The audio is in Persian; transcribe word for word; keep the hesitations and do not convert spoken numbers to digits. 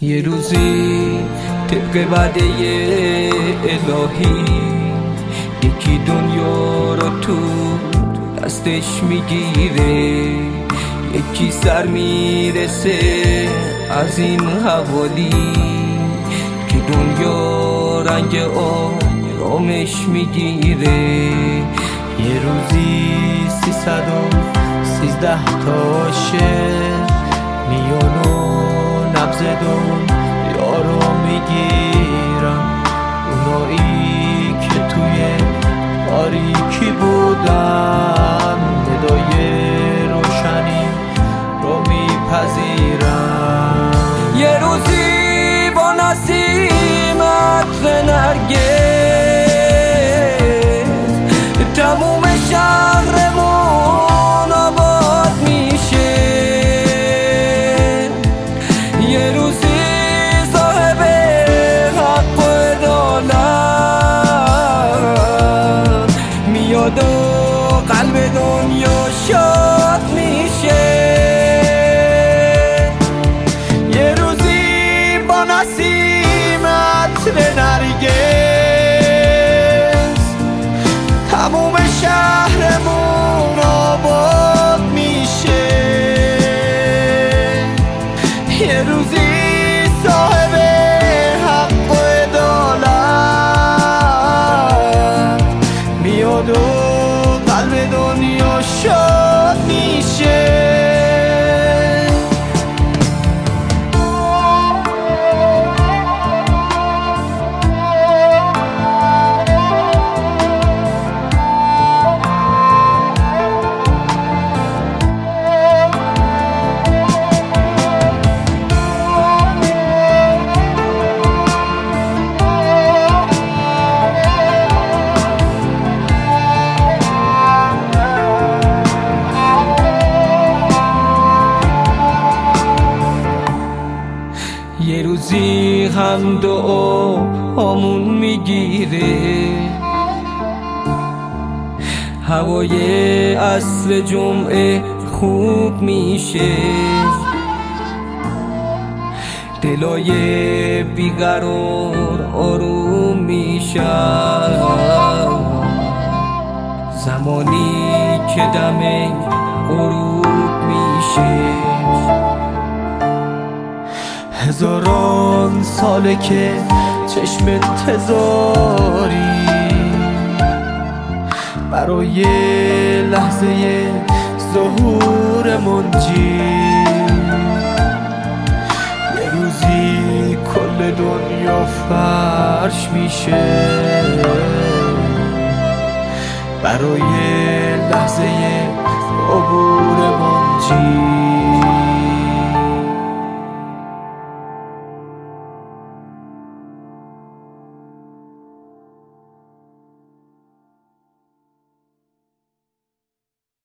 یه روزی طبق وعده الهی یکی دنیا رو تو دستش میگیره، یکی سر میرسه از این حوالی که دنیا رنگ آرامش میگیره. یه روزی سیصد و سیزده تا شعر میان و نبض دنیا رو میگیرم، اونایی که توی تاریکی بودن ندای روشنی رو میپذیرم. یه روزی با نسیم عطر نرگس تموم شهرمون آباد میشه، یه روزی صاحب حق و عدالت میاد و قلب دنیا شاد میشه. یه روزی با نسیم عطر نرگس تموم شهرمون آباد میشه، یه روزی صاحب حق و عدالت میاد و قلب دنیا شاد میشه. یه روزی هم دعا همون میگیره، هوای عصر جمعه خوب میشه، دلای بیقرار آروم میشن، زمانی که دم غروب میشه. هزاران ساله که چشم تزاری برای لحظه ظهور منجی، یه روزی کل دنیا فرش میشه برای لحظه عبور منجی.